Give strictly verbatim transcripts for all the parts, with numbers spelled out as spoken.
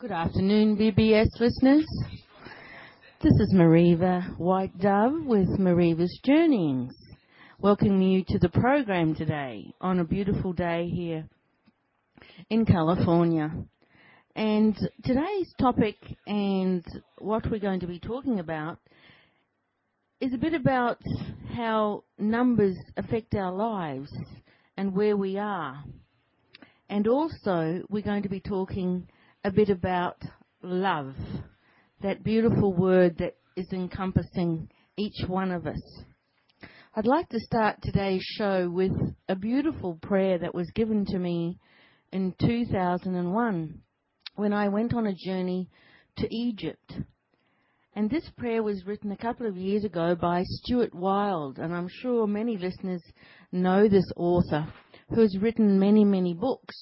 Good afternoon, B B S listeners. This is Mariva White Dove with Mariva's Journeyings, welcoming you to the program today on a beautiful day here in California. And today's topic and what we're going to be talking about is a bit about how numbers affect our lives and where we are. And also we're going to be talking a bit about love, that beautiful word that is encompassing each one of us. I'd like to start today's show with a beautiful prayer that was given to me in two thousand one when I went on a journey to Egypt. And this prayer was written a couple of years ago by Stuart Wilde, and I'm sure many listeners know this author who has written many, many books.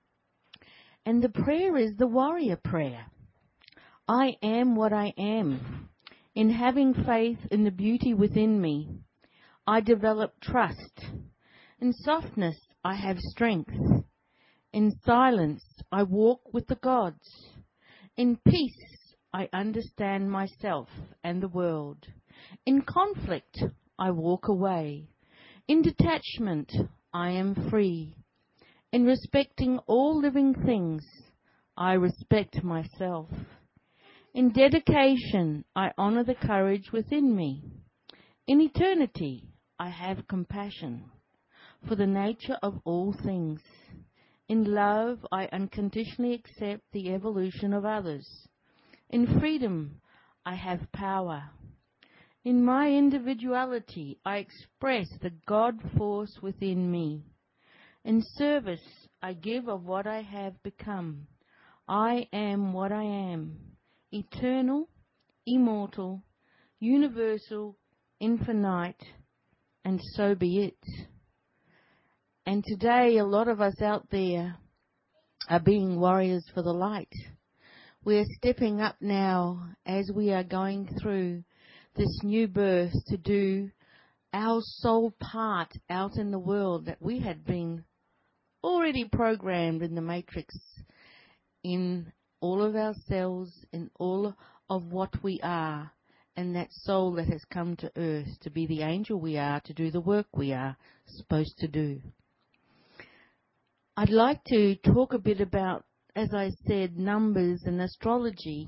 And the prayer is the warrior prayer. I am what I am. In having faith in the beauty within me, I develop trust. In softness, I have strength. In silence, I walk with the gods. In peace, I understand myself and the world. In conflict, I walk away. In detachment, I am free. In respecting all living things, I respect myself. In dedication, I honor the courage within me. In eternity, I have compassion for the nature of all things. In love, I unconditionally accept the evolution of others. In freedom, I have power. In my individuality, I express the God force within me. In service, I give of what I have become. I am what I am, eternal, immortal, universal, infinite, and so be it. And today, a lot of us out there are being warriors for the light. We are stepping up now as we are going through this new birth to do our soul part out in the world that we had been already programmed in the matrix, in all of our cells, in all of what we are, and that soul that has come to earth to be the angel we are, to do the work we are supposed to do. I'd like to talk a bit about, as I said, numbers and astrology,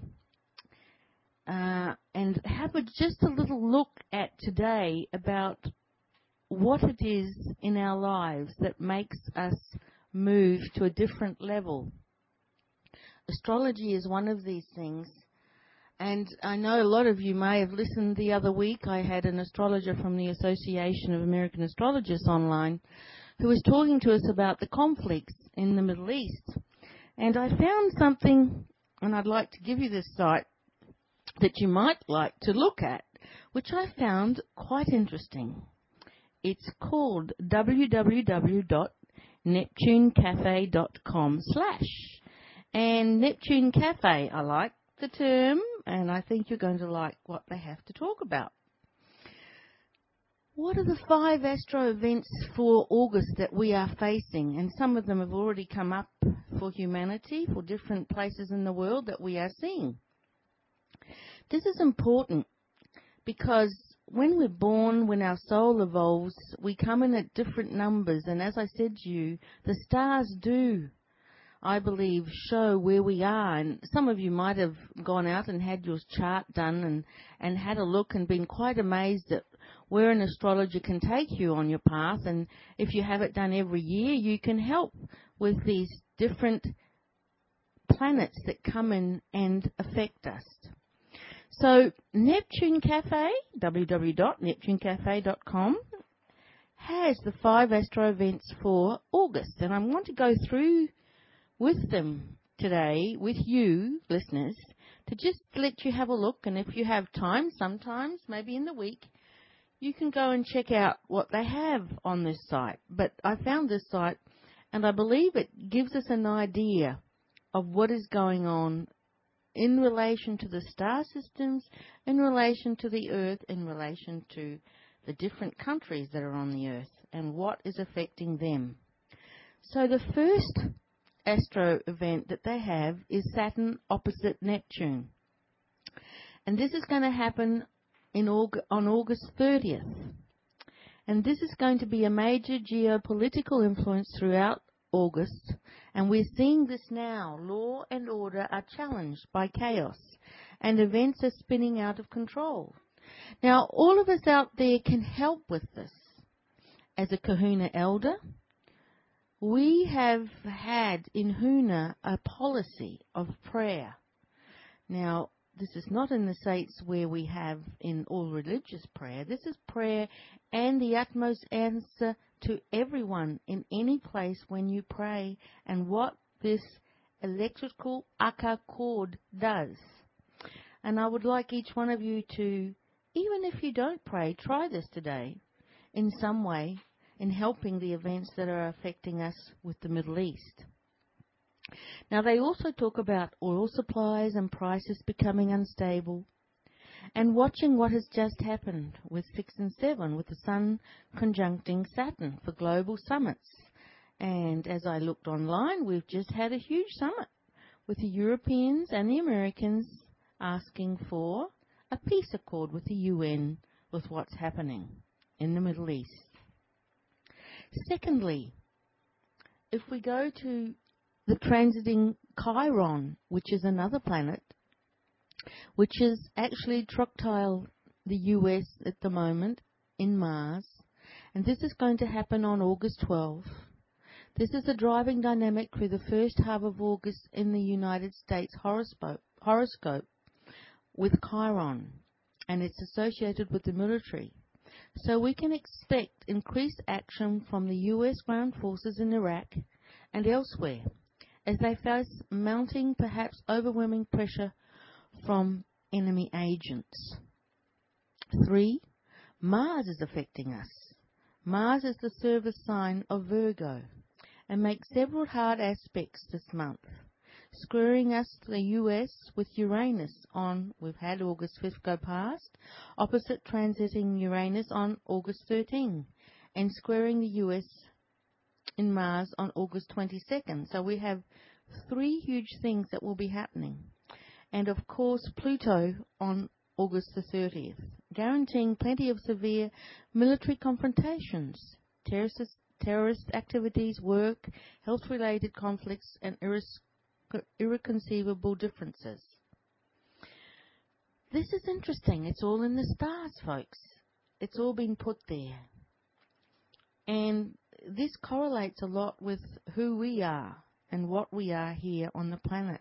uh, and have a, just a little look at today about what it is in our lives that makes us move to a different level. Astrology is one of these things, and I know a lot of you may have listened the other week. I had an astrologer from the Association of American Astrologists online who was talking to us about the conflicts in the Middle East. And I found something, and I'd like to give you this site that you might like to look at, which I found quite interesting. It's called w w w dot neptune cafe dot com slash. And Neptune Cafe, I like the term, and I think you're going to like what they have to talk about. What are the five astro events for August that we are facing? And some of them have already come up for humanity, for different places in the world that we are seeing. This is important because when we're born, when our soul evolves, we come in at different numbers. And as I said to you, the stars do, I believe, show where we are. And some of you might have gone out and had your chart done and, and had a look and been quite amazed at where an astrologer can take you on your path. And if you have it done every year, you can help with these different planets that come in and affect us. So Neptune Cafe, w w w dot neptune cafe dot com, has the five astro events for August. And I want to go through with them today, with you, listeners, to just let you have a look. And if you have time, sometimes, maybe in the week, you can go and check out what they have on this site. But I found this site, and I believe it gives us an idea of what is going on in relation to the star systems, in relation to the Earth, in relation to the different countries that are on the Earth, and what is affecting them. So the first astro event that they have is Saturn opposite Neptune. And this is going to happen in Aug- on August thirtieth. And this is going to be a major geopolitical influence throughout August. And we're seeing this now. Law and order are challenged by chaos. And events are spinning out of control. Now, all of us out there can help with this. As a Kahuna elder, we have had in Huna a policy of prayer. Now, this is not in the States where we have in all religious prayer. This is prayer and the utmost answer to everyone in any place when you pray, and what this electrical aka cord does. And I would like each one of you to, even if you don't pray, try this today in some way in helping the events that are affecting us with the Middle East. Now, they also talk about oil supplies and prices becoming unstable, and watching what has just happened with six and seven, with the Sun conjuncting Saturn for global summits. And as I looked online, we've just had a huge summit with the Europeans and the Americans asking for a peace accord with the U N with what's happening in the Middle East. Secondly, if we go to the transiting Chiron, which is another planet, which is actually troctile the U S at the moment in Mars, and this is going to happen on August twelfth. This is a driving dynamic through the first half of August in the United States horoscope, horoscope with Chiron, and it's associated with the military. So we can expect increased action from the U S ground forces in Iraq and elsewhere, as they face mounting, perhaps overwhelming pressure from enemy agents. Three, Mars is affecting us. Mars is the service sign of Virgo and makes several hard aspects this month, squaring us to the U S with Uranus on, we've had August fifth go past, opposite transiting Uranus on August thirteenth, and squaring the U S in Mars on August twenty-second. So we have three huge things that will be happening. And of course, Pluto on August the thirtieth, guaranteeing plenty of severe military confrontations, terrorist, terrorist activities, work, health-related conflicts, and irres- irreconcilable differences. This is interesting. It's all in the stars, folks. It's all been put there. And this correlates a lot with who we are and what we are here on the planet.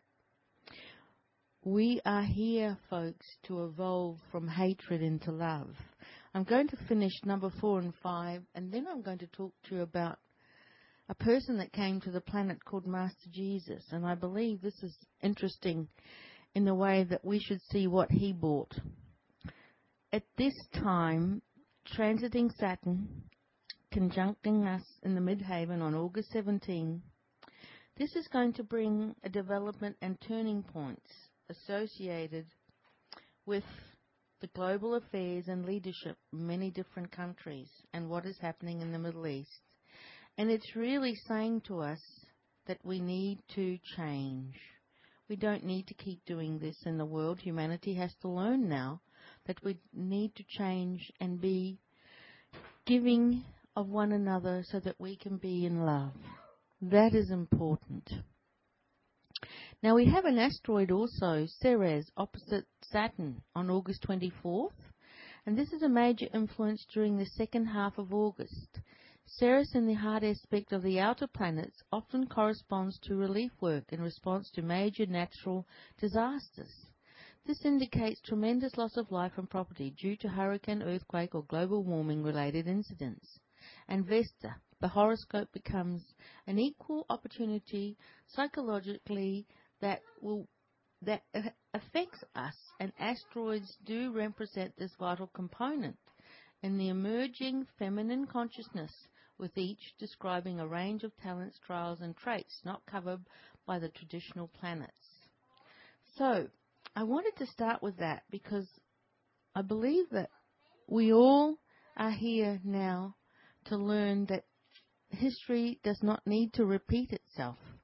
We are here, folks, to evolve from hatred into love. I'm going to finish number four and five, and then I'm going to talk to you about a person that came to the planet called Master Jesus. And I believe this is interesting in the way that we should see what he brought. At this time, transiting Saturn, conjuncting us in the Midheaven on August seventeenth, this is going to bring a development and turning points associated with the global affairs and leadership in many different countries and what is happening in the Middle East. And it's really saying to us that we need to change. We don't need to keep doing this in the world. Humanity has to learn now that we need to change and be giving of one another so that we can be in love. That is important. Now we have an asteroid also, Ceres, opposite Saturn on August twenty-fourth, and this is a major influence during the second half of August. Ceres in the hard aspect of the outer planets often corresponds to relief work in response to major natural disasters. This indicates tremendous loss of life and property due to hurricane, earthquake or global warming related incidents. And Vesta, the horoscope, becomes an equal opportunity psychologically that will that affects us, and asteroids do represent this vital component in the emerging feminine consciousness, with each describing a range of talents, trials and traits not covered by the traditional planets. So I wanted to start with that because I believe that we all are here now to learn that history does not need to repeat itself,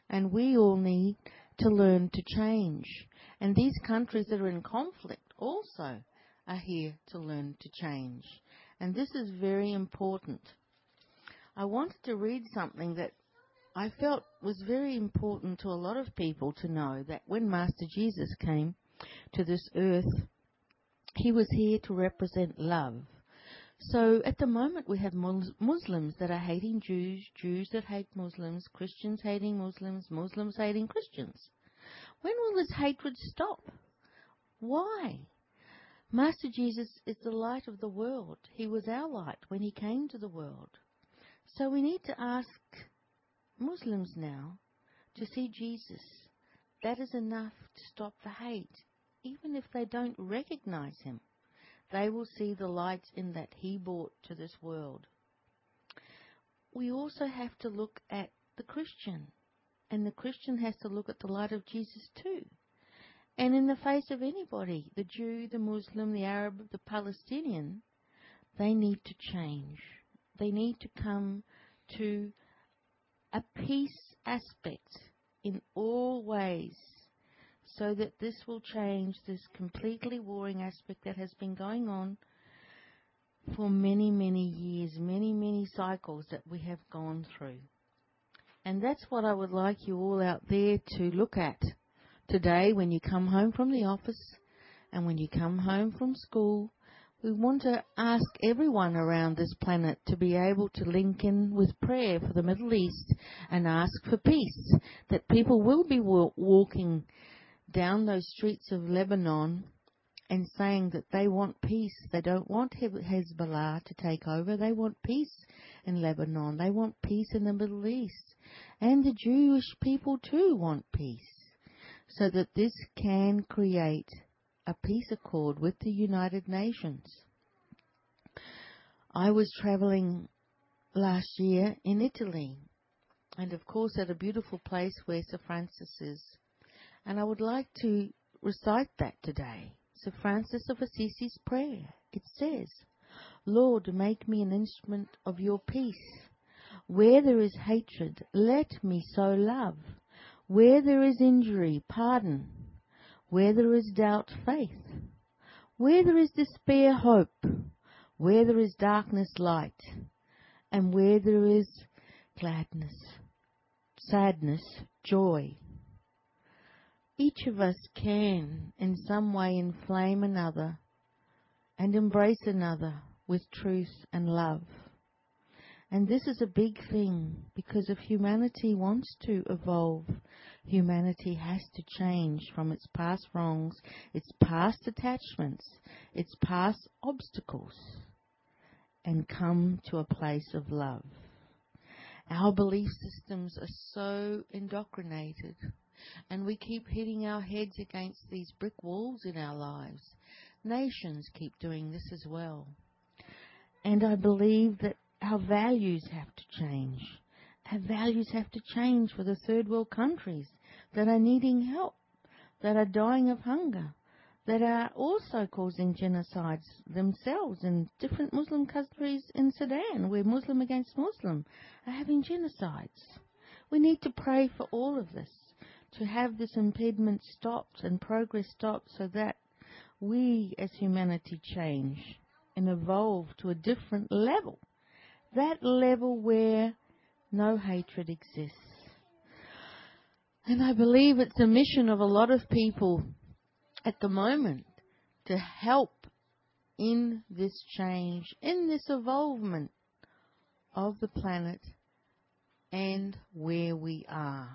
And we all need to learn to change. And these countries that are in conflict also are here to learn to change. And this is very important. I wanted to read something that I felt was very important to a lot of people to know, that when Master Jesus came to this earth, he was here to represent love. So at the moment we have Muslims that are hating Jews, Jews that hate Muslims, Christians hating Muslims, Muslims hating Christians. When will this hatred stop? Why? Master Jesus is the light of the world. He was our light when he came to the world. So we need to ask Muslims now to see Jesus. That is enough to stop the hate. Even if they don't recognize him, they will see the light in that he brought to this world. We also have to look at the Christian, and the Christian has to look at the light of Jesus too. And in the face of anybody, the Jew, the Muslim, the Arab, the Palestinian, they need to change. They need to come to a peace aspect in all ways, so that this will change this completely warring aspect that has been going on for many, many years, many, many cycles that we have gone through. And that's what I would like you all out there to look at today when you come home from the office and when you come home from school. We want to ask everyone around this planet to be able to link in with prayer for the Middle East and ask for peace, that people will be wa- walking down those streets of Lebanon and saying that they want peace. They don't want Hezbollah to take over. They want peace in Lebanon. They want peace in the Middle East. And the Jewish people too want peace, so that this can create a peace accord with the United Nations. I was travelling last year in Italy, and of course at a beautiful place where Sir Francis is. And I would like to recite that today. Sir Francis of Assisi's prayer. It says, Lord, make me an instrument of your peace. Where there is hatred, let me sow love. Where there is injury, pardon. Where there is doubt, faith. Where there is despair, hope. Where there is darkness, light. And where there is gladness, sadness, joy. Each of us can, in some way, inflame another and embrace another with truth and love. And this is a big thing, because if humanity wants to evolve, humanity has to change from its past wrongs, its past attachments, its past obstacles, and come to a place of love. Our belief systems are so indoctrinated, and we keep hitting our heads against these brick walls in our lives. Nations keep doing this as well. And I believe that our values have to change. Our values have to change for the third world countries that are needing help, that are dying of hunger, that are also causing genocides themselves in different Muslim countries in Sudan, where Muslim against Muslim are having genocides. We need to pray for all of this, to have this impediment stopped and progress stopped, so that we as humanity change and evolve to a different level. That level where no hatred exists. And I believe it's a mission of a lot of people at the moment to help in this change, in this evolvement of the planet and where we are.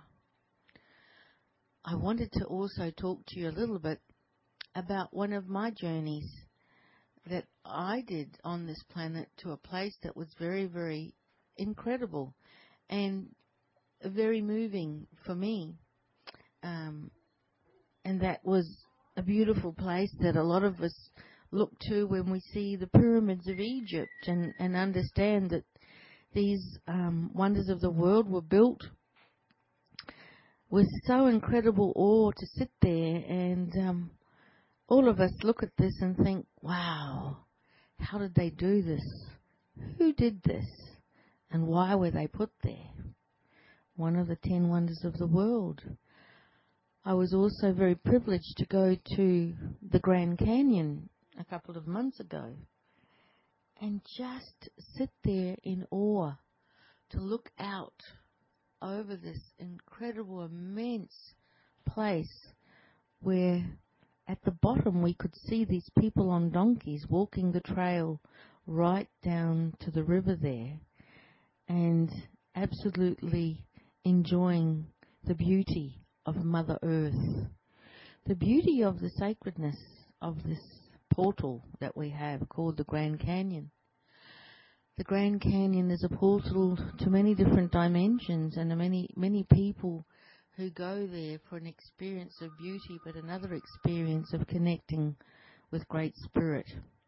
I wanted to also talk to you a little bit about one of my journeys that I did on this planet, to a place that was very, very incredible and very moving for me. Um, and that was a beautiful place that a lot of us look to when we see the pyramids of Egypt, and, and understand that these um, wonders of the world were built with so incredible awe to sit there, and um, all of us look at this and think, wow, how did they do this? Who did this? And why were they put there? one of the ten wonders of the world. I was also very privileged to go to the Grand Canyon a couple of months ago and just sit there in awe to look out over this incredible, immense place where at the bottom we could see these people on donkeys walking the trail right down to the river there and absolutely enjoying the beauty of Mother Earth, the beauty of the sacredness of this portal that we have called the Grand Canyon. The Grand Canyon is a portal to many different dimensions and many, many people who go there for an experience of beauty, but another experience of connecting with Great Spirit.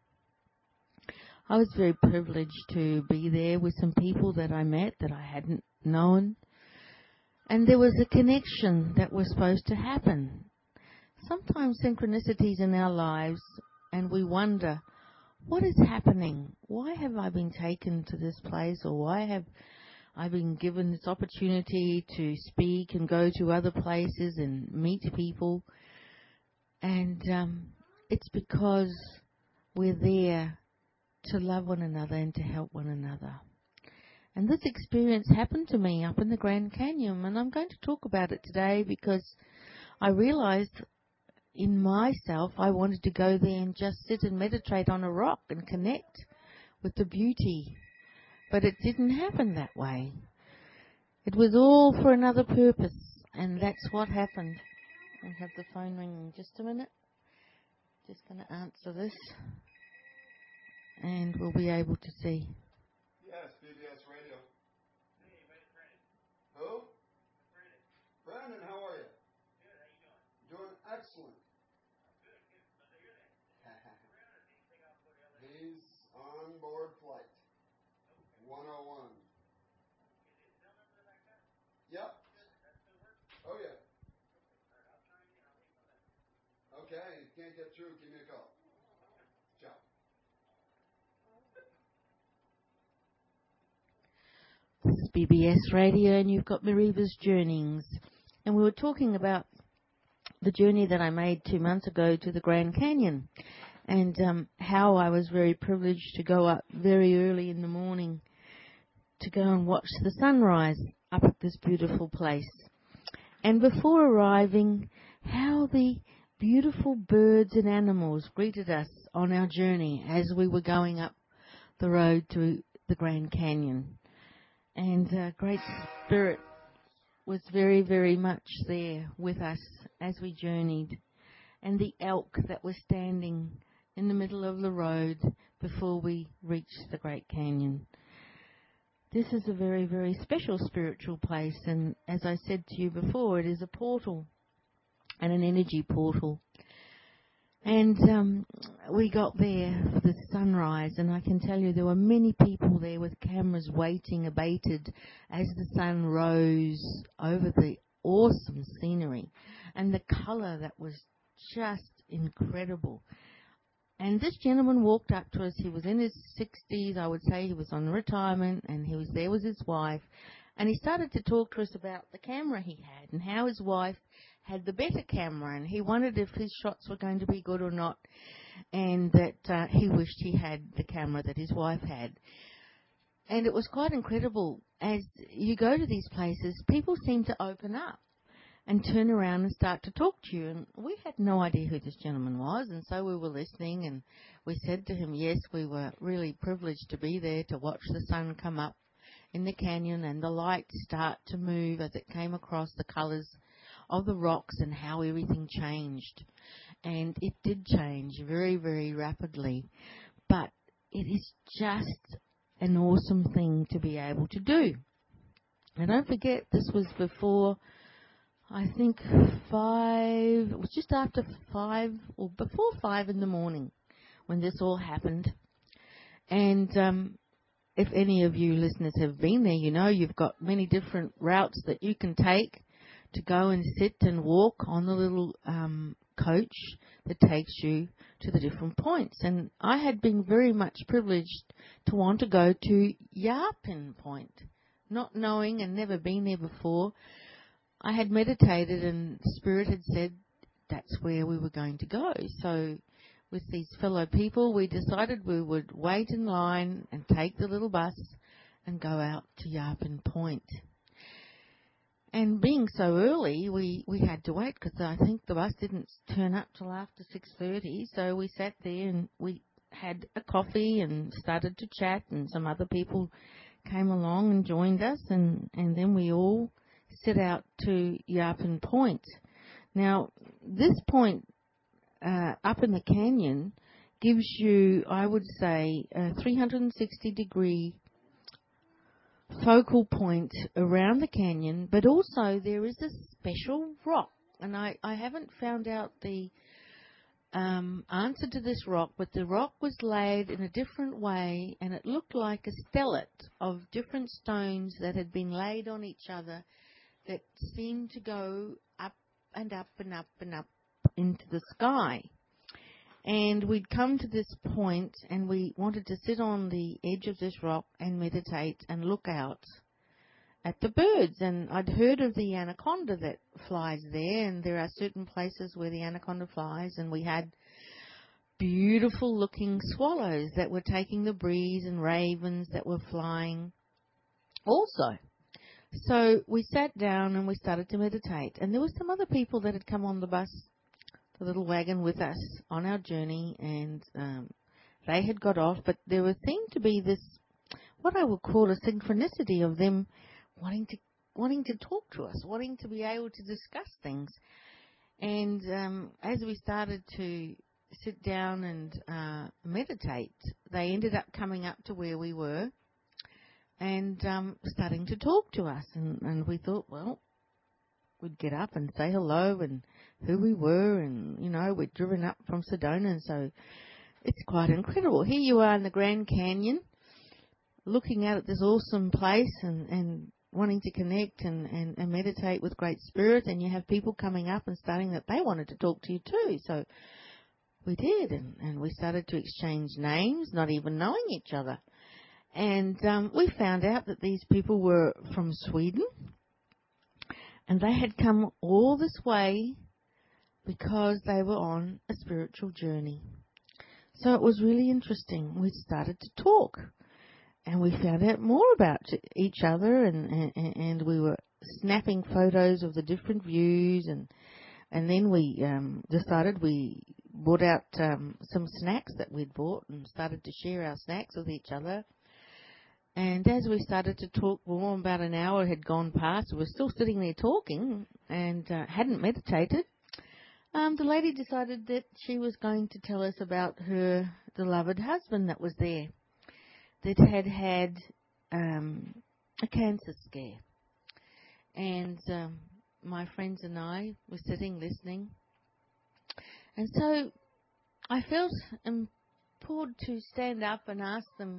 I was very privileged to be there with some people that I met that I hadn't known, and there was a connection that was supposed to happen. Sometimes synchronicities in our lives, and we wonder, what is happening? Why have I been taken to this place, or why have I been given this opportunity to speak and go to other places and meet people? And um, it's because we're there to love one another and to help one another. And this experience happened to me up in the Grand Canyon, and I'm going to talk about it today because I realized in myself I wanted to go there and just sit and meditate on a rock and connect with the beauty. But it didn't happen that way. It was all for another purpose, and that's what happened. I have the phone ringing. Just a minute. Just going to answer this, and we'll be able to see. Yes, B B S Radio. Who? Brandon, how are you? Good, how you doing? Doing excellent. Good, good. But you're there. He's on board flight. one oh one. Is his cell number back up? Yep. That still works? Oh, yeah. All right, I'll try again. I'll leave my message. Okay, if you can't get through, give me a call. Ciao. This is B B S Radio, and you've got Mariva's Journeyings. And we were talking about the journey that I made two months ago to the Grand Canyon, and um, how I was very privileged to go up very early in the morning to go and watch the sunrise up at this beautiful place. And before arriving, how the beautiful birds and animals greeted us on our journey as we were going up the road to the Grand Canyon. And uh, Great Spirit was very, very much there with us as we journeyed. And the elk that was standing in the middle of the road before we reached the Great Canyon. This is a very, very special spiritual place, and as I said to you before, it is a portal and an energy portal. And um, we got there for the sunrise, and I can tell you there were many people there with cameras waiting, abated, as the sun rose over the awesome scenery and the colour that was just incredible. And this gentleman walked up to us. He was in his sixties, I would say. He was on retirement, and he was there with his wife. And he started to talk to us about the camera he had and how his wife had the better camera, and he wondered if his shots were going to be good or not, and that uh, he wished he had the camera that his wife had. And it was quite incredible. As you go to these places, people seem to open up and turn around and start to talk to you. And we had no idea who this gentleman was, and so we were listening, and we said to him, yes, we were really privileged to be there to watch the sun come up in the canyon and the light start to move as it came across the colours of the rocks and how everything changed. And it did change very, very rapidly. But it is just an awesome thing to be able to do. And don't forget, this was before, I think, five, it was just after five, or before five in the morning when this all happened. And um, if any of you listeners have been there, you know you've got many different routes that you can take to go and sit and walk on the little um, coach that takes you to the different points. And I had been very much privileged to want to go to Yarpin Point, not knowing and never been there before, I had meditated and Spirit had said that's where we were going to go. So with these fellow people, we decided we would wait in line and take the little bus and go out to Yarpin Point. And being so early, we, we had to wait because I think the bus didn't turn up till after six thirty. So we sat there and we had a coffee and started to chat, and some other people came along and joined us, and, and then we all set out to Yarpin Point. Now, this point uh, up in the canyon gives you, I would say, a three hundred sixty degree focal point around the canyon, but also there is a special rock, and I, I haven't found out the um, answer to this rock, but the rock was laid in a different way, and it looked like a stellate of different stones that had been laid on each other that seemed to go up and up and up and up into the sky. And we'd come to this point and we wanted to sit on the edge of this rock and meditate and look out at the birds. And I'd heard of the anaconda that flies there, and there are certain places where the anaconda flies, and we had beautiful looking swallows that were taking the breeze and ravens that were flying also. So we sat down and we started to meditate, and there were some other people that had come on the bus, the little wagon with us on our journey, and um, they had got off, but there was, seemed to be this, what I would call a synchronicity of them wanting to wanting to talk to us, wanting to be able to discuss things. And um, as we started to sit down and uh, meditate, they ended up coming up to where we were and um, starting to talk to us, and, and we thought, well, we'd get up and say hello and who we were, and, you know, we'd driven up from Sedona, and so it's quite incredible. Here you are in the Grand Canyon, looking out at this awesome place and, and wanting to connect and, and, and meditate with Great Spirit, and you have people coming up and starting that they wanted to talk to you too. So we did, and, and we started to exchange names, not even knowing each other. And um, we found out that these people were from Sweden, and they had come all this way because they were on a spiritual journey. So it was really interesting. We started to talk, and we found out more about each other, and, and, and we were snapping photos of the different views, and and then we um, decided we brought out um, some snacks that we'd bought and started to share our snacks with each other. And as we started to talk more, about an hour had gone past. We were still sitting there talking and uh, hadn't meditated. Um, the lady decided that she was going to tell us about her beloved husband that was there, that had had um, a cancer scare. And um, my friends and I were sitting listening. And so I felt impelled to stand up and ask them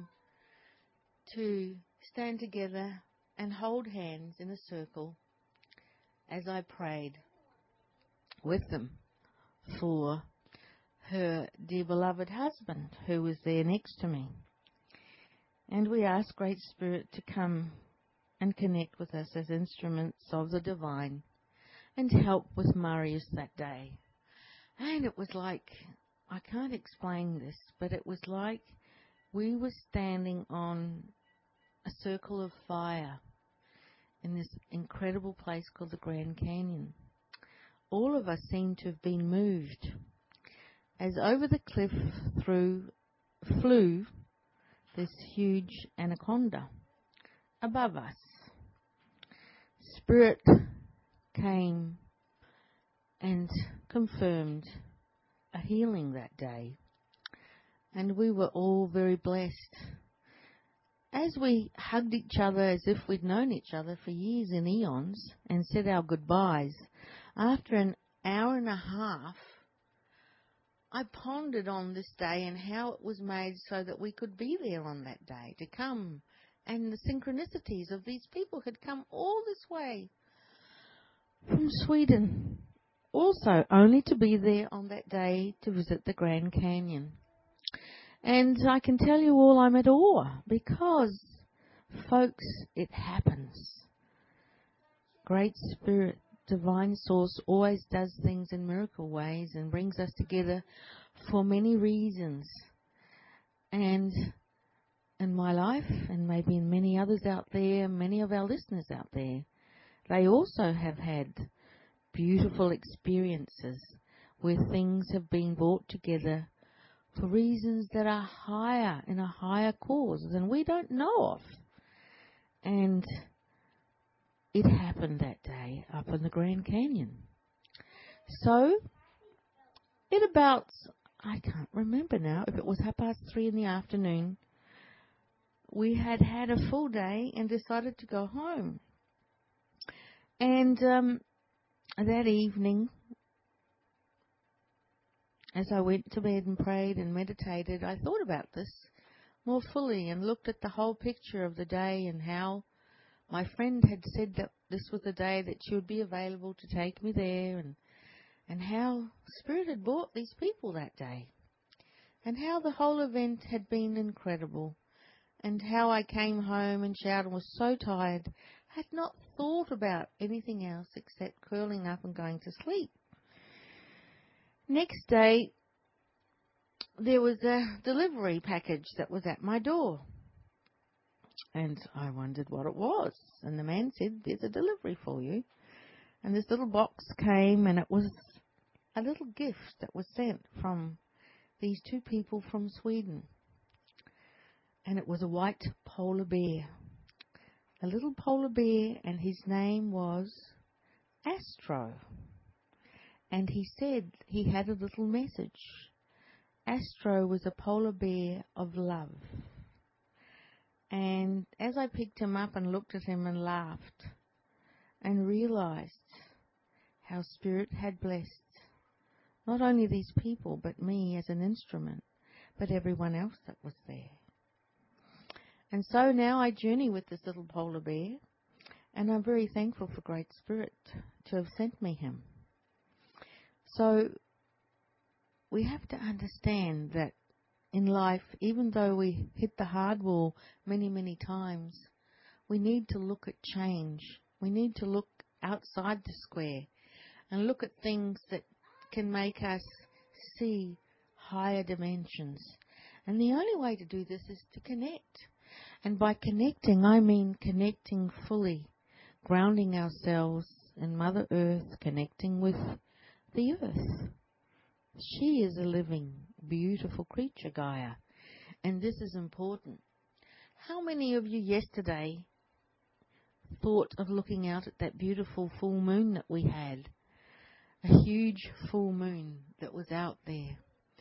to stand together and hold hands in a circle as I prayed with them for her dear beloved husband who was there next to me. And we asked Great Spirit to come and connect with us as instruments of the divine and help with Marius that day. And it was like, I can't explain this, but it was like we were standing on a circle of fire in this incredible place called the Grand Canyon. All of us seemed to have been moved as over the cliff through flew this huge anaconda above us. Spirit came and confirmed a healing that day, and we were all very blessed. As we hugged each other as if we'd known each other for years and eons and said our goodbyes, after an hour and a half, I pondered on this day and how it was made so that we could be there on that day, to come, and the synchronicities of these people had come all this way from Sweden, also only to be there on that day to visit the Grand Canyon. And I can tell you all, I'm at awe, because Folks, it happens. Great Spirit, Divine Source always does things in miracle ways and brings us together for many reasons. And in my life, and maybe in many others out there, many of our listeners out there, they also have had beautiful experiences where things have been brought together for reasons that are higher, in a higher cause than we don't know of. And it happened that day up in the Grand Canyon. So, at about, I can't remember now, if it was half past three in the afternoon, we had had a full day and decided to go home. And um, that evening, as I went to bed and prayed and meditated, I thought about this more fully and looked at the whole picture of the day and how my friend had said that this was the day that she would be available to take me there, and and how Spirit had brought these people that day, and how the whole event had been incredible, and how I came home and showered and was so tired, had not thought about anything else except curling up and going to sleep. Next day, there was a delivery package that was at my door. And I wondered what it was. And the man said, there's a delivery for you. And this little box came, and it was a little gift that was sent from these two people from Sweden. And it was a white polar bear. A little polar bear, and his name was Astro. And he said he had a little message. Astro was a polar bear of love. And as I picked him up and looked at him and laughed and realized how Spirit had blessed not only these people but me as an instrument, but everyone else that was there. And so now I journey with this little polar bear, and I'm very thankful for Great Spirit to have sent me him. So we have to understand that in life, even though we hit the hard wall many, many times, we need to look at change. We need to look outside the square and look at things that can make us see higher dimensions. And the only way to do this is to connect. And by connecting, I mean connecting fully, grounding ourselves in Mother Earth, connecting with the Earth. She is a living, beautiful creature, Gaia, and this is important. How many of you yesterday thought of looking out at that beautiful full moon that we had? A huge full moon that was out there.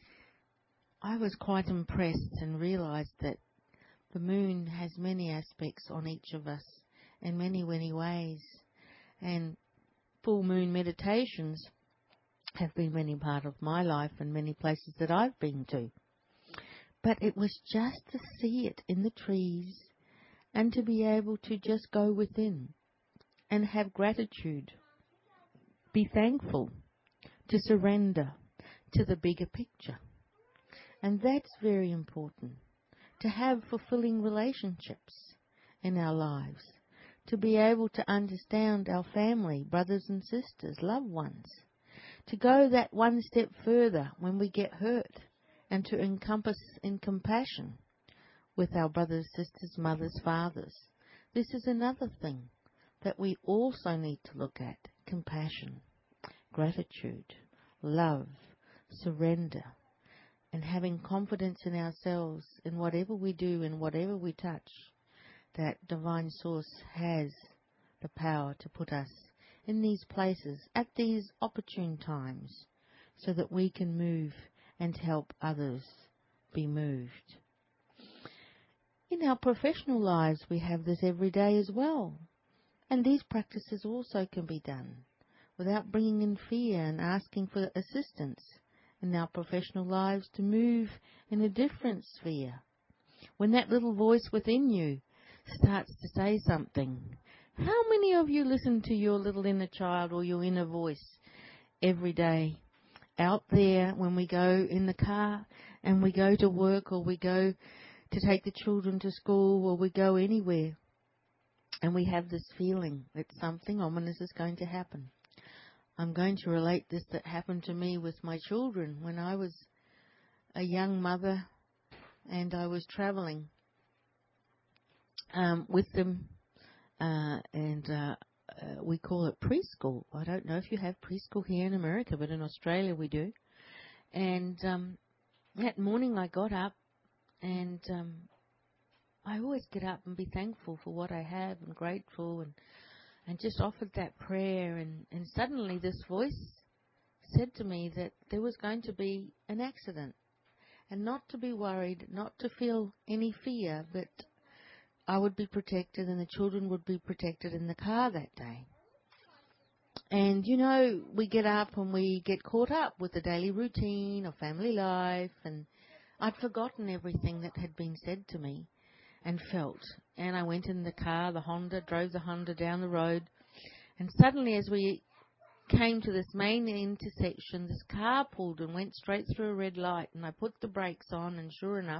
I was quite impressed and realized that the moon has many aspects on each of us in many, many ways, and full moon meditations have been many part of my life and many places that I've been to. But it was just to see it in the trees and to be able to just go within and have gratitude, be thankful, to surrender to the bigger picture. And that's very important, to have fulfilling relationships in our lives, to be able to understand our family, brothers and sisters, loved ones, to go that one step further when we get hurt, and to encompass in compassion with our brothers, sisters, mothers, fathers. This is another thing that we also need to look at: compassion, gratitude, love, surrender, and having confidence in ourselves in whatever we do and whatever we touch, that Divine Source has the power to put us in these places at these opportune times so that we can move and help others be moved. In our professional lives, we have this every day as well. And these practices also can be done without bringing in fear and asking for assistance in our professional lives to move in a different sphere. When that little voice within you starts to say something, how many of you listen to your little inner child or your inner voice every day? Out there when we go in the car and we go to work or we go to take the children to school or we go anywhere. And we have this feeling that something ominous is going to happen. I'm going to relate this that happened to me with my children when I was a young mother and I was travelling um, with them. Uh, and uh, uh, we call it preschool. I don't know if you have preschool here in America, but in Australia we do. And um, that morning I got up and um, I always get up and be thankful for what I have and grateful and and just offered that prayer, and, and suddenly this voice said to me that there was going to be an accident, and not to be worried, not to feel any fear, but I would be protected and the children would be protected in the car that day. And, you know, we get up and we get caught up with the daily routine of family life, and I'd forgotten everything that had been said to me and felt. And I went in the car, the Honda, drove the Honda down the road, and suddenly as we came to this main intersection, this car pulled and went straight through a red light, and I put the brakes on, and sure enough,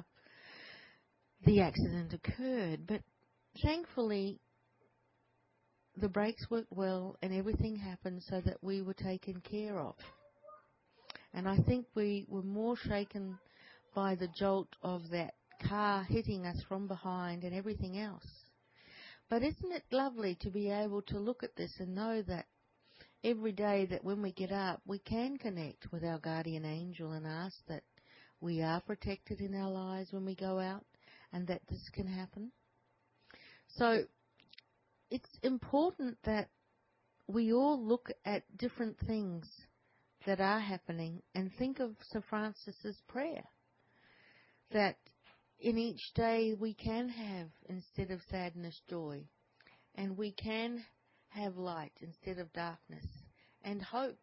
the accident occurred. But thankfully, the brakes worked well and everything happened so that we were taken care of. And I think we were more shaken by the jolt of that car hitting us from behind and everything else. But isn't it lovely to be able to look at this and know that every day that when we get up, we can connect with our guardian angel and ask that we are protected in our lives when we go out and that this can happen? So it's important that we all look at different things that are happening and think of Sir Francis's prayer, that in each day we can have, instead of sadness, joy, and we can have light instead of darkness, and hope.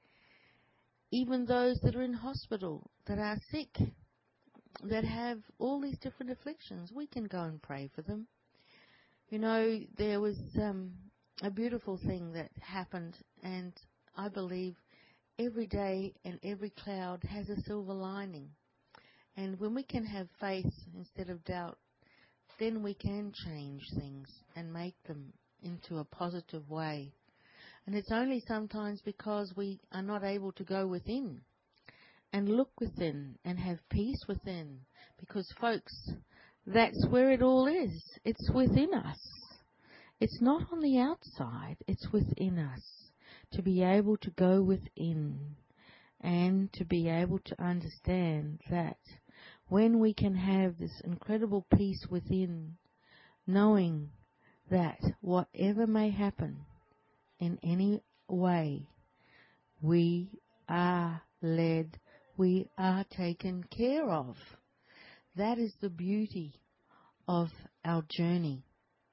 Even those that are in hospital, that are sick, that have all these different afflictions, we can go and pray for them. You know, there was um, a beautiful thing that happened, and I believe every day and every cloud has a silver lining. And when we can have faith instead of doubt, then we can change things and make them into a positive way. And it's only sometimes because we are not able to go within and look within and have peace within. Because, folks, that's where it all is. It's within us. It's not on the outside. It's within us. To be able to go within and to be able to understand that when we can have this incredible peace within, knowing that whatever may happen in any way, we are led, we are taken care of. That is the beauty of our journey.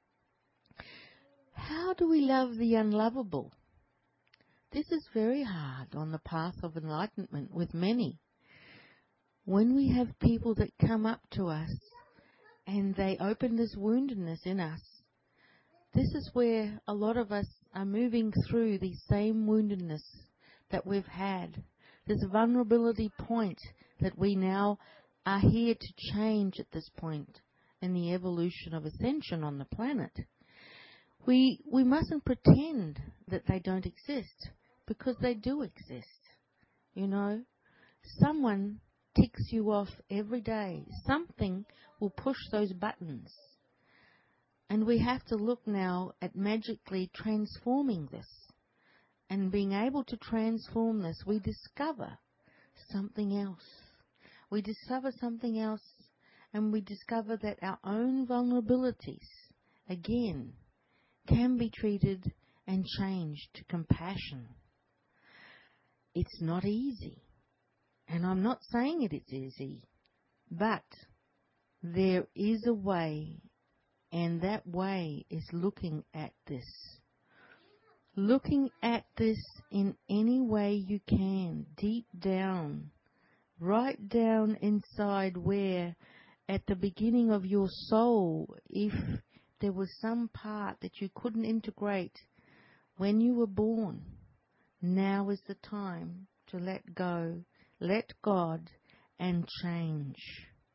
How do we love the unlovable? This is very hard on the path of enlightenment with many. When we have people that come up to us and they open this woundedness in us, this is where a lot of us are moving through the same woundedness that we've had. This vulnerability point that we now are here to change at this point in the evolution of ascension on the planet. We we mustn't pretend that they don't exist, because they do exist. You know, someone ticks you off every day. Something will push those buttons. And we have to look now at magically transforming this. And being able to transform this, we discover something else. We discover something else, and we discover that our own vulnerabilities, again, can be treated and changed to compassion. It's not easy. And I'm not saying it is easy, but there is a way, and that way is looking at this. Looking at this in any way you can, deep down, right down inside where, at the beginning of your soul, if there was some part that you couldn't integrate when you were born, now is the time to let go. Let God and change.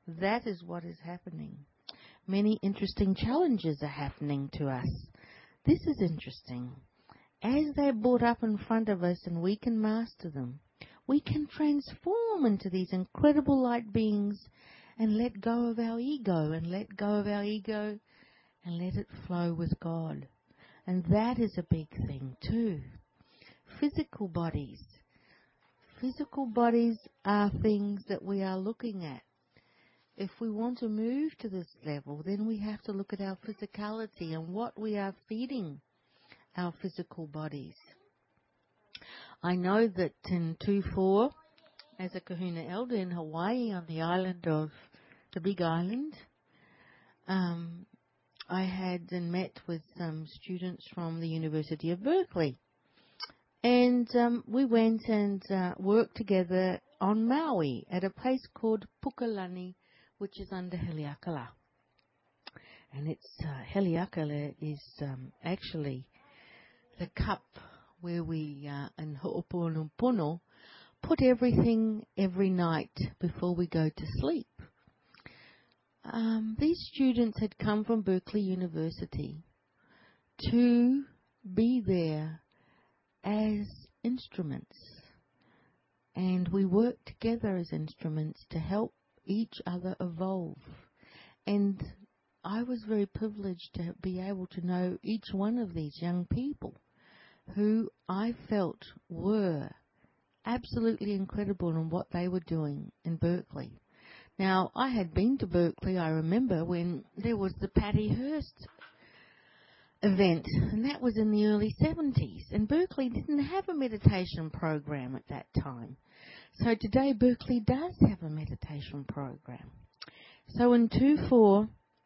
That is what is happening. Many interesting challenges are happening to us. This is interesting. As they're brought up in front of us and we can master them, we can transform into these incredible light beings and let go of our ego and let go of our ego and let it flow with God. And that is a big thing too. Physical bodies. Physical bodies are things that we are looking at. If we want to move to this level, then we have to look at our physicality and what we are feeding our physical bodies. I know that in two four, as a Kahuna elder in Hawaii on the island of, the Big Island, um, I had and met with some students from the University of Berkeley. And um, we went and uh, worked together on Maui at a place called Pukalani, which is under Heleakala. And it's uh, Heleakala is um, actually the cup where we, uh, in Ho'oponopono, put everything every night before we go to sleep. Um, these students had come from Berkeley University to be there as instruments. And we worked together as instruments to help each other evolve. And I was very privileged to be able to know each one of these young people who I felt were absolutely incredible in what they were doing in Berkeley. Now, I had been to Berkeley, I remember, when there was the Patty Hearst event, and that was in the early seventies, and Berkeley didn't have a meditation program at that time. So today Berkeley does have a meditation program. So in two four,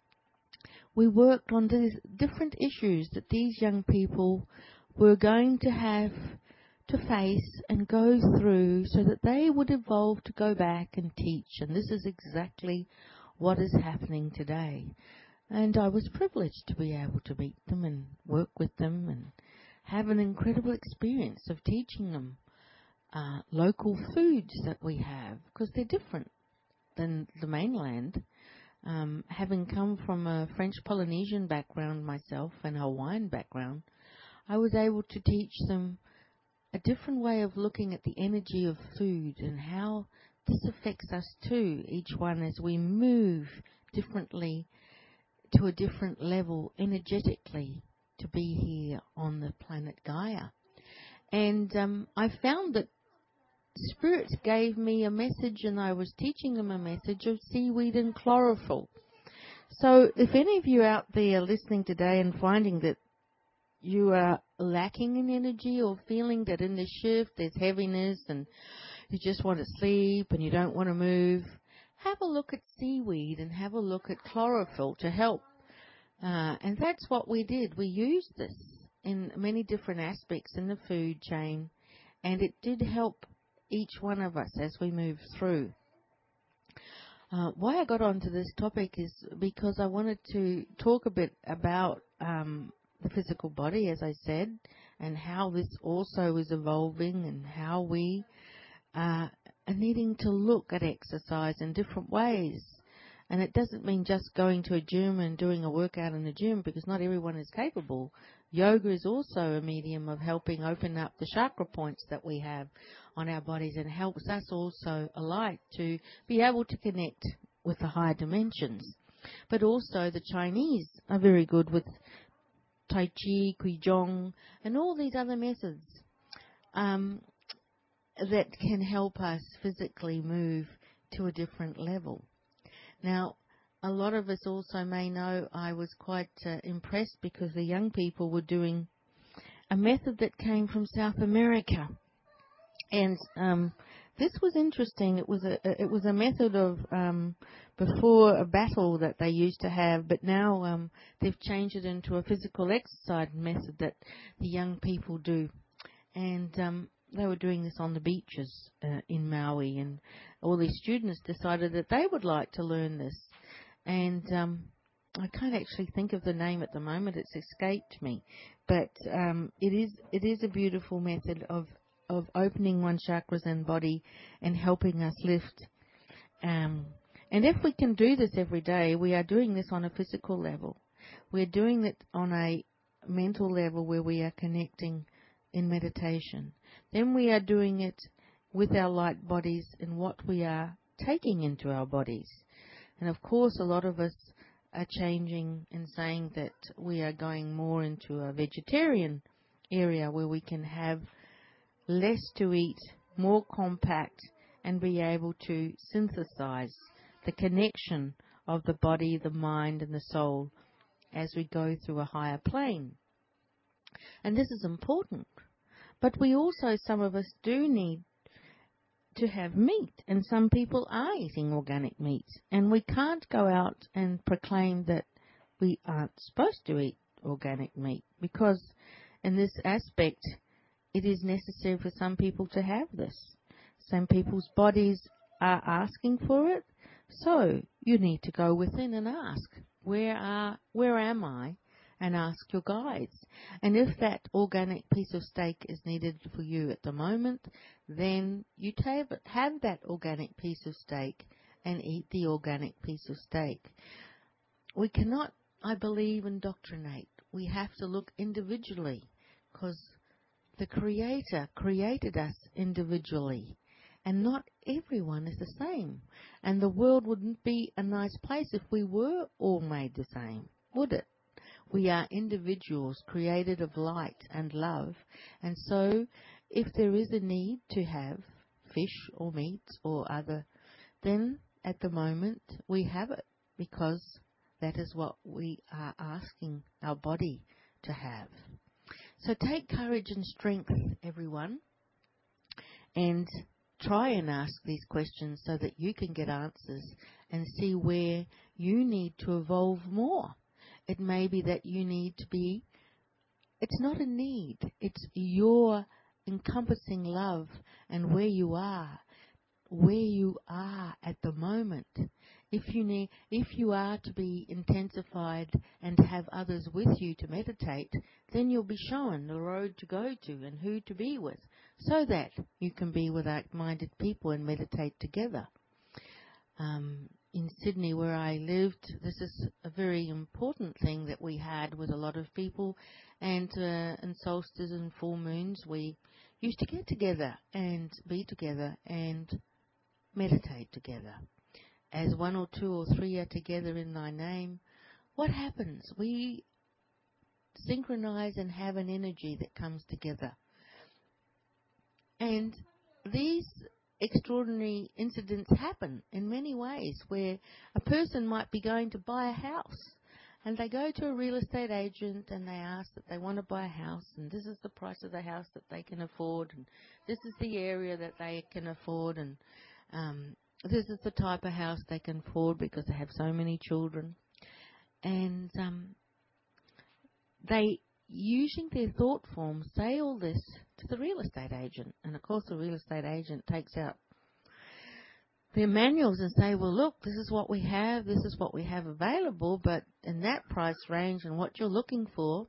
we worked on these different issues that these young people were going to have to face and go through so that they would evolve to go back and teach. And this is exactly what is happening today. And I was privileged to be able to meet them and work with them and have an incredible experience of teaching them uh, local foods that we have, because they're different than the mainland. Um, having come from a French Polynesian background myself and a Hawaiian background, I was able to teach them a different way of looking at the energy of food and how this affects us too, each one as we move differently to a different level energetically to be here on the planet Gaia. And um, I found that Spirit gave me a message, and I was teaching them a message of seaweed and chlorophyll. So if any of you out there listening today and finding that you are lacking in energy or feeling that in the shift there's heaviness and you just want to sleep and you don't want to move, have a look at seaweed and have a look at chlorophyll to help. Uh, and that's what we did. We used this in many different aspects in the food chain, and it did help each one of us as we move through. Uh, why I got onto this topic is because I wanted to talk a bit about um, the physical body, as I said, and how this also is evolving and how we uh, are needing to look at exercise in different ways. And it doesn't mean just going to a gym and doing a workout in the gym, because not everyone is capable. Yoga is also a medium of helping open up the chakra points that we have on our bodies and helps us also alike to be able to connect with the higher dimensions. But also the Chinese are very good with Tai Chi, Qigong, and all these other methods um, that can help us physically move to a different level. Now, a lot of us also may know I was quite uh, impressed because the young people were doing a method that came from South America. And um, this was interesting. It was a it was a method of um, before a battle that they used to have, but now um, they've changed it into a physical exercise method that the young people do. And um, they were doing this on the beaches uh, in Maui, and all these students decided that they would like to learn this. And um, I can't actually think of the name at the moment; it's escaped me. But um, it is it is a beautiful method of of opening one's chakras and body and helping us lift. Um, And if we can do this every day, we are doing this on a physical level. We're doing it on a mental level where we are connecting in meditation. Then we are doing it with our light bodies and what we are taking into our bodies. And of course, a lot of us are changing and saying that we are going more into a vegetarian area where we can have less to eat, more compact, and be able to synthesize the connection of the body, the mind, and the soul as we go through a higher plane. And this is important. But we also, some of us do need to have meat, and some people are eating organic meat. And we can't go out and proclaim that we aren't supposed to eat organic meat, because in this aspect, it is necessary for some people to have this. Some people's bodies are asking for it, so you need to go within and ask, where are, where am I? And ask your guides. And if that organic piece of steak is needed for you at the moment, then you have, have that organic piece of steak and eat the organic piece of steak. We cannot, I believe, indoctrinate. We have to look individually, because the Creator created us individually. And not everyone is the same. And the world wouldn't be a nice place if we were all made the same, would it? We are individuals created of light and love. And so if there is a need to have fish or meat or other, then at the moment we have it, because that is what we are asking our body to have. So take courage and strength, everyone, and try and ask these questions so that you can get answers and see where you need to evolve more. It may be that you need to be, it's not a need, it's your encompassing love and where you are, where you are at the moment. If you need, if you are to be intensified and have others with you to meditate, then you'll be shown the road to go to and who to be with, so that you can be with like-minded people and meditate together. Um, in Sydney, where I lived, this is a very important thing that we had with a lot of people, and uh, in solstices and full moons, we used to get together and be together and meditate together. As one or two or three are together in thy name, what happens? We synchronize and have an energy that comes together. And these extraordinary incidents happen in many ways, where a person might be going to buy a house and they go to a real estate agent and they ask that they want to buy a house, and this is the price of the house that they can afford, and this is the area that they can afford, and um, this is the type of house they can afford because they have so many children. And um, they, using their thought form, say all this to the real estate agent. And of course the real estate agent takes out their manuals and say, well, look, this is what we have, this is what we have available, but in that price range and what you're looking for,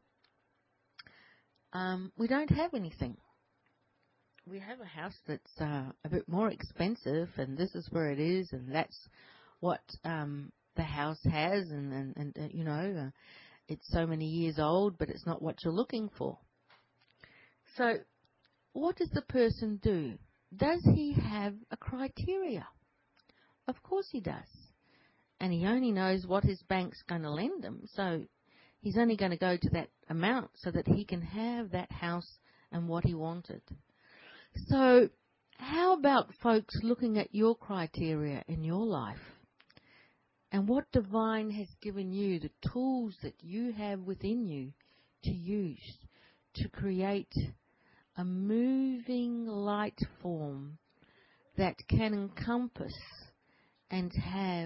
um, we don't have anything. We have a house that's uh, a bit more expensive, and this is where it is, and that's what um, the house has, and, and, and uh, you know, uh, it's so many years old, but it's not what you're looking for. So what does the person do? Does he have a criteria? Of course he does. And he only knows what his bank's going to lend him, so he's only going to go to that amount so that he can have that house and what he wanted. So how about folks looking at your criteria in your life and what divine has given you, the tools that you have within you to use to create a moving light form that can encompass and have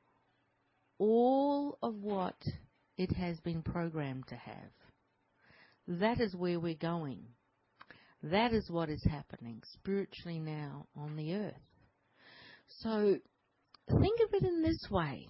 all of what it has been programmed to have. That is where we're going. That is what is happening spiritually now on the earth. So think of it in this way.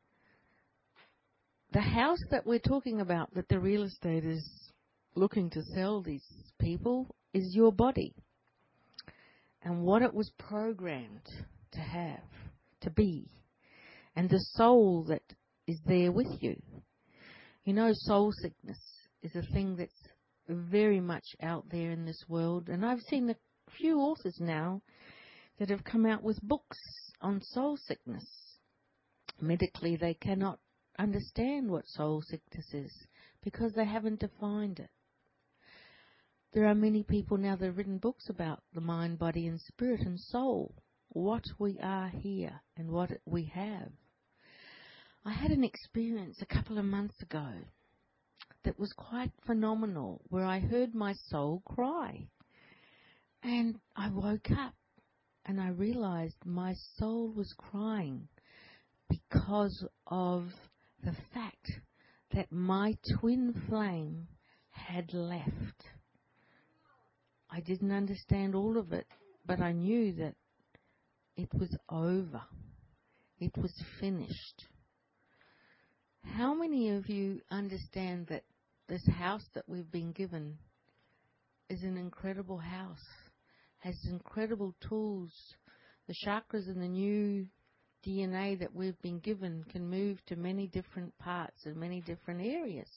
The house that we're talking about, that the real estate is looking to sell these people, is your body. And what it was programmed to have, to be. and the soul that is there with you. You know, soul sickness is a thing that's very much out there in this world, and I've seen a few authors now that have come out with books on soul sickness. Medically, they cannot understand what soul sickness is because they haven't defined it. There are many people now that have written books about the mind, body and spirit and soul, what we are here and what we have. I had an experience a couple of months ago that was quite phenomenal, where I heard my soul cry. And I woke up and I realized my soul was crying because of the fact that my twin flame had left. I didn't understand all of it, but I knew that it was over. It was finished. How many of you understand that this house that we've been given is an incredible house, has incredible tools? The chakras and the new D N A that we've been given can move to many different parts and many different areas.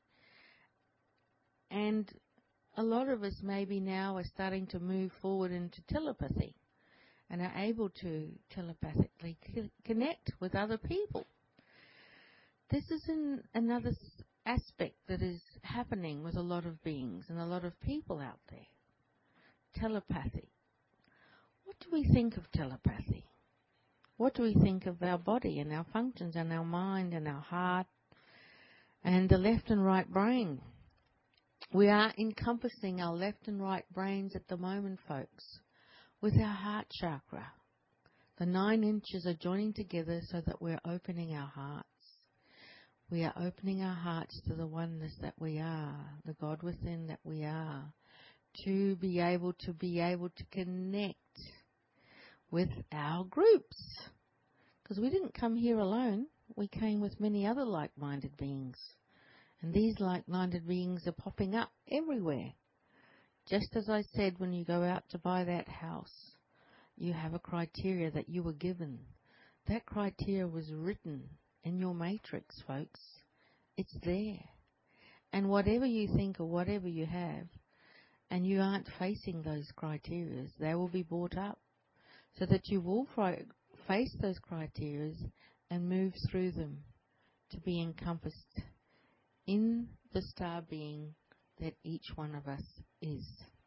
And a lot of us maybe now are starting to move forward into telepathy and are able to telepathically co- connect with other people. This is an, another aspect that is happening with a lot of beings and a lot of people out there. Telepathy. What do we think of telepathy? What do we think of our body and our functions and our mind and our heart and the left and right brain? We are encompassing our left and right brains at the moment, folks, with our heart chakra. The nine inches are joining together so that we're opening our hearts. We are opening our hearts to the oneness that we are, the God within that we are, to be able to be able to connect with our groups. Because we didn't come here alone. We came with many other like-minded beings. And these like-minded beings are popping up everywhere. Just as I said, when you go out to buy that house, you have a criteria that you were given. That criteria was written in your matrix, folks. It's there. And whatever you think or whatever you have, and you aren't facing those criteria, they will be brought up so that you will fri- face those criteria and move through them to be encompassed in the star being that each one of us is.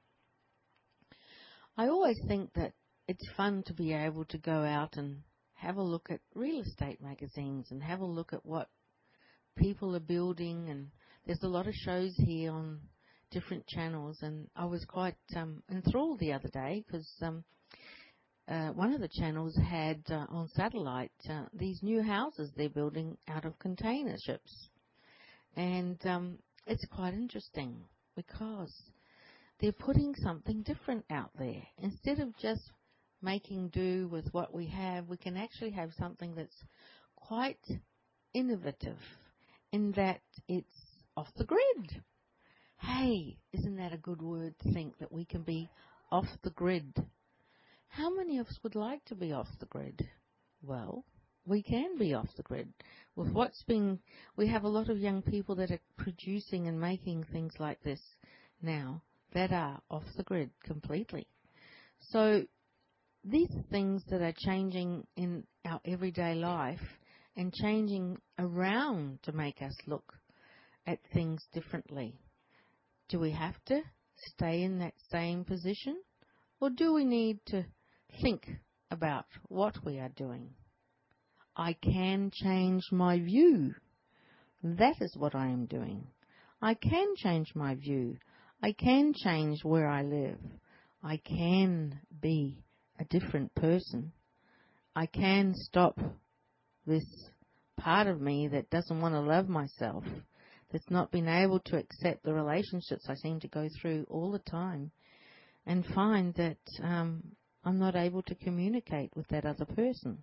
I always think that it's fun to be able to go out and have a look at real estate magazines and have a look at what people are building, and there's a lot of shows here on different channels, and I was quite um, enthralled the other day because um, uh, one of the channels had uh, on satellite uh, these new houses they're building out of container ships, and um, it's quite interesting because they're putting something different out there. Instead of just making do with what we have, we can actually have something that's quite innovative in that it's off the grid. Hey, isn't that a good word to think that we can be off the grid? How many of us would like to be off the grid? Well, we can be off the grid. With what's been, we have a lot of young people that are producing and making things like this now that are off the grid completely. So these things that are changing in our everyday life and changing around to make us look at things differently. Do we have to stay in that same position, or do we need to think about what we are doing? I can change my view. That is what I am doing. I can change my view. I can change where I live. I can be a different person. I can stop this part of me that doesn't want to love myself, that's not been able to accept the relationships I seem to go through all the time, and find that um, I'm not able to communicate with that other person.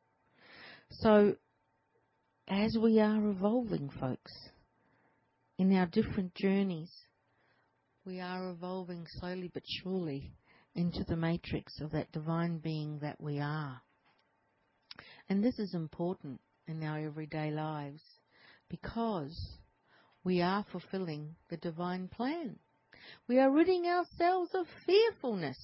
So, as we are evolving, folks, in our different journeys, we are evolving slowly but surely into the matrix of that divine being that we are. And this is important in our everyday lives because we are fulfilling the divine plan. We are ridding ourselves of fearfulness.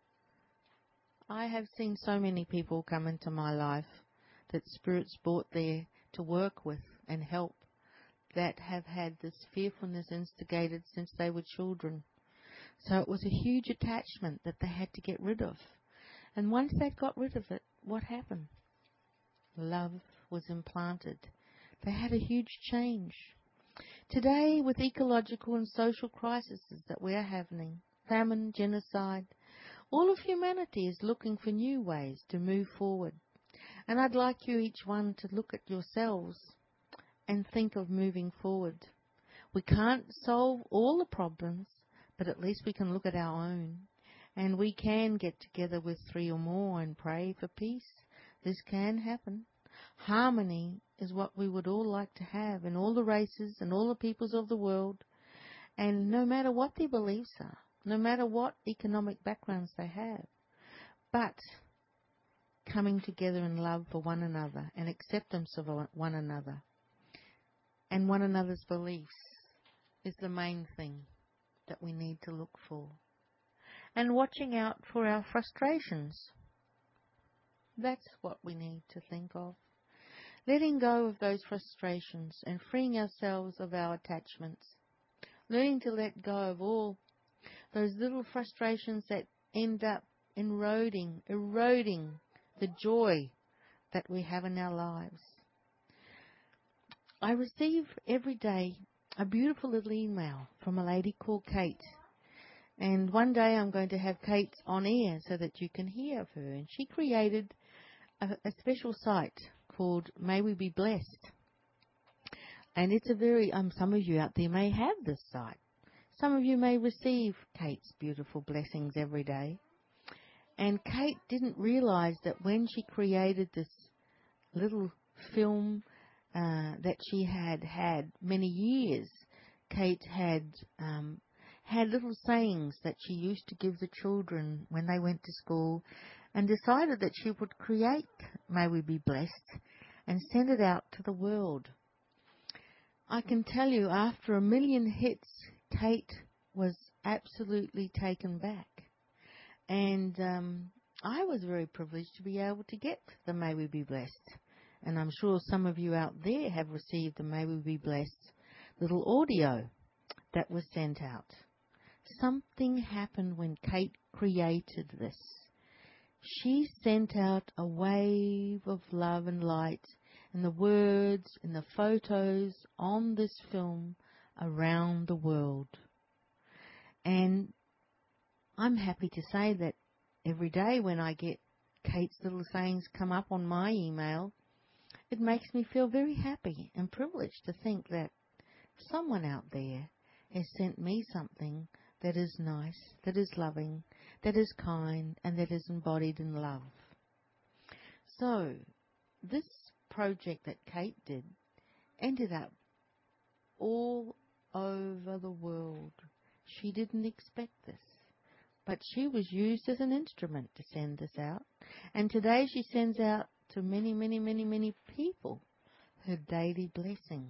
I have seen so many people come into my life that Spirit's brought there to work with and help that have had this fearfulness instigated since they were children. So it was a huge attachment that they had to get rid of. And once they got rid of it, what happened? Love was implanted. They had a huge change. Today, with ecological and social crises that we are having, famine, genocide, all of humanity is looking for new ways to move forward. And I'd like you each one to look at yourselves and think of moving forward. We can't solve all the problems, but at least we can look at our own. And we can get together with three or more and pray for peace. This can happen. Harmony is what we would all like to have in all the races and all the peoples of the world. And no matter what their beliefs are, no matter what economic backgrounds they have, but coming together in love for one another and acceptance of one another and one another's beliefs is the main thing that we need to look for. And watching out for our frustrations. That's what we need to think of. Letting go of those frustrations and freeing ourselves of our attachments. Learning to let go of all those little frustrations that end up eroding, eroding the joy that we have in our lives. I receive every day a beautiful little email from a lady called Kate. And one day I'm going to have Kate on air so that you can hear of her. And she created a, a special site called May We Be Blessed. And it's a very, um, some of you out there may have this site. Some of you may receive Kate's beautiful blessings every day. And Kate didn't realize that when she created this little film uh, that she had had many years, Kate had um, had little sayings that she used to give the children when they went to school, and decided that she would create May We Be Blessed and send it out to the world. I can tell you, after a million hits, Kate was absolutely taken back. And um, I was very privileged to be able to get the May We Be Blessed. And I'm sure some of you out there have received the May We Be Blessed little audio that was sent out. Something happened when Kate created this. She sent out a wave of love and light in the words, in the photos on this film around the world. And I'm happy to say that every day when I get Kate's little sayings come up on my email, it makes me feel very happy and privileged to think that someone out there has sent me something that is nice, that is loving, that is kind, and that is embodied in love. So, this project that Kate did ended up all over the world. She didn't expect this, but she was used as an instrument to send this out. And today she sends out to many, many, many, many people her daily blessings.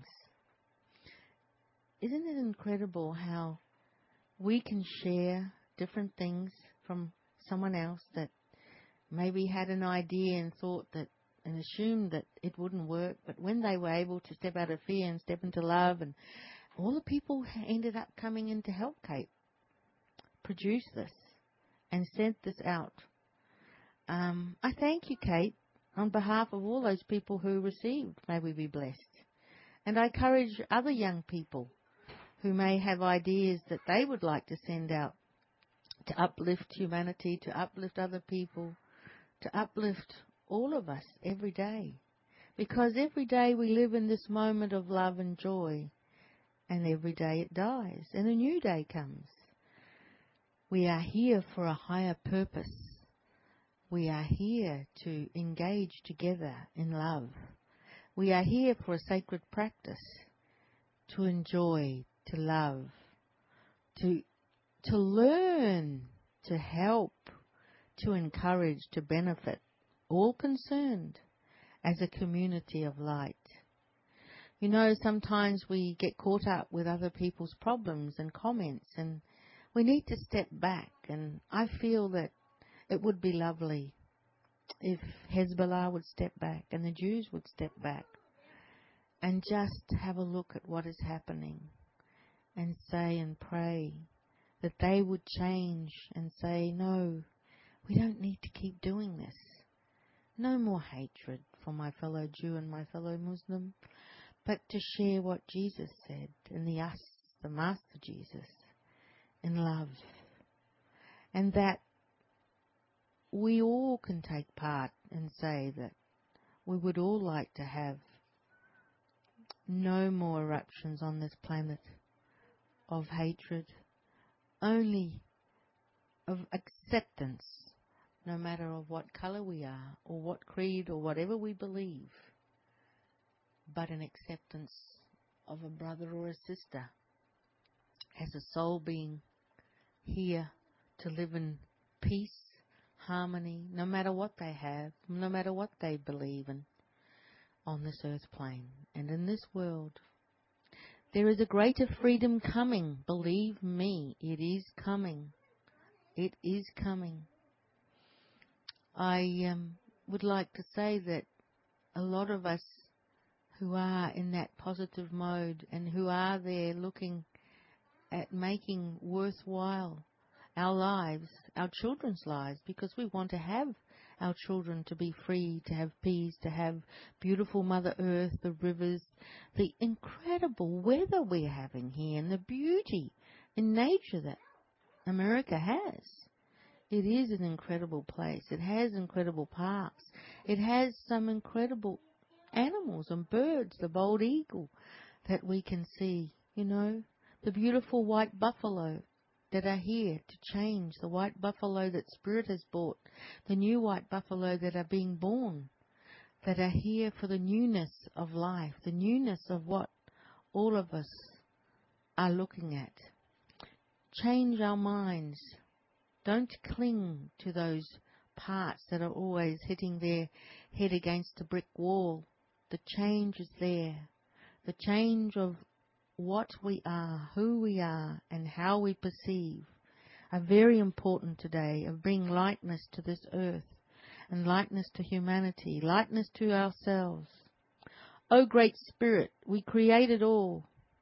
Isn't it incredible how we can share different things from someone else that maybe had an idea and thought that and assumed that it wouldn't work, but when they were able to step out of fear and step into love, and all the people ended up coming in to help Kate produce this and sent this out. Um, I thank you, Kate, on behalf of all those people who received May We Be Blessed. And I encourage other young people who may have ideas that they would like to send out to uplift humanity, to uplift other people, to uplift all of us every day. Because every day we live in this moment of love and joy, and every day it dies, and a new day comes. We are here for a higher purpose. We are here to engage together in love. We are here for a sacred practice, to enjoy, to love, to to learn, to help, to encourage, to benefit, all concerned. as a community of light. You know, sometimes we get caught up with other people's problems and comments, and we need to step back. And I feel that it would be lovely if Hezbollah would step back and the Jews would step back and just have a look at what is happening and say and pray that they would change and say, no, we don't need to keep doing this. No more hatred for my fellow Jew and my fellow Muslim, but to share what Jesus said in the us, the Master Jesus, in love. And that we all can take part and say that we would all like to have no more eruptions on this planet of hatred, only of acceptance, no matter of what colour we are or what creed or whatever we believe, but an acceptance of a brother or a sister as a soul being here to live in peace, harmony, no matter what they have, no matter what they believe in on this earth plane and in this world. There is a greater freedom coming. Believe me, it is coming. It is coming. I um, would like to say that a lot of us who are in that positive mode and who are there looking at making worthwhile our lives, our children's lives, because we want to have our children to be free, to have peace, to have beautiful Mother Earth, the rivers, the incredible weather we're having here and the beauty in nature that America has. It is an incredible place. It has incredible parks. It has some incredible animals and birds, the bald eagle that we can see, you know, the beautiful white buffalo that are here to change, the white buffalo that Spirit has brought, the new white buffalo that are being born, that are here for the newness of life, the newness of what all of us are looking at. Change our minds. Don't cling to those parts that are always hitting their head against a brick wall. The change is there. The change of what we are, who we are, and how we perceive are very important today, of bringing lightness to this earth and lightness to humanity, lightness to ourselves. O Great Spirit, we created all.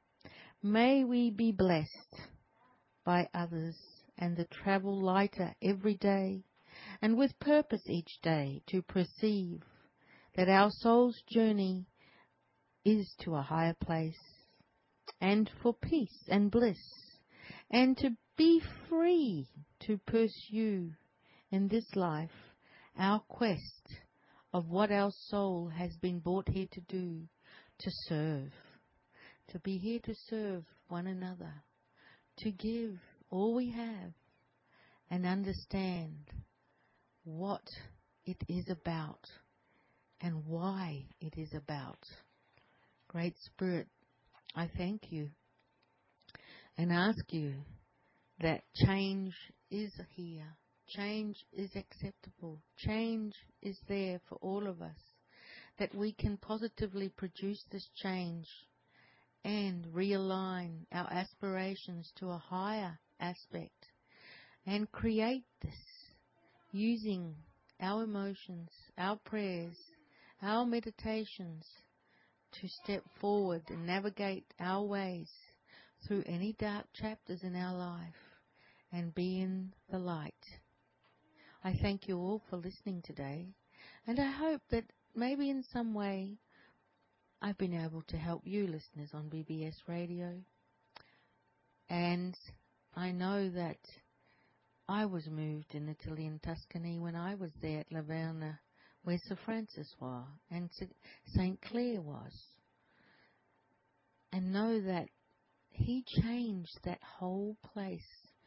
May we be blessed by others and to travel lighter every day and with purpose each day to perceive that our soul's journey is to a higher place and for peace and bliss, and to be free to pursue in this life our quest of what our soul has been brought here to do, to serve, to be here to serve one another, to give all we have and understand what it is about and why it is about. Great Spirit, I thank you and ask you that change is here, change is acceptable, change is there for all of us, that we can positively produce this change and realign our aspirations to a higher aspect and create this using our emotions, our prayers, our meditations to step forward and navigate our ways through any dark chapters in our life and be in the light. I thank you all for listening today, and I hope that maybe in some way I've been able to help you listeners on B B S Radio. And I know that I was moved in Italy and Tuscany when I was there at Laverna, where Sir Francis was and Saint Clare was. And know that he changed that whole place.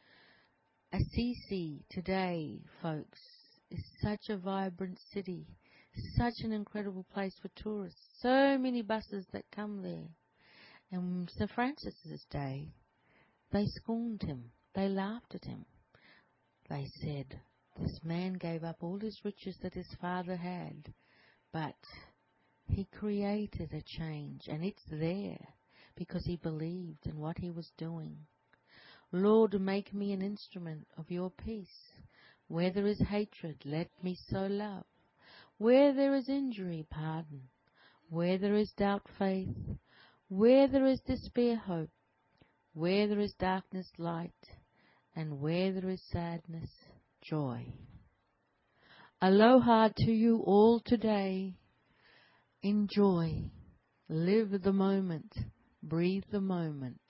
Assisi today, folks, is such a vibrant city, such an incredible place for tourists. So many buses that come there. And Sir Francis's day, they scorned him. They laughed at him. They said, this man gave up all his riches that his father had, but He created a change, and it's there because he believed in what he was doing. Lord, make me an instrument of your peace. Where there is hatred, let me sow love. Where there is injury, pardon. Where there is doubt, faith. Where there is despair, hope. Where there is darkness, light. And where there is sadness, joy. Aloha to you all today. Enjoy. Live the moment. Breathe the moment.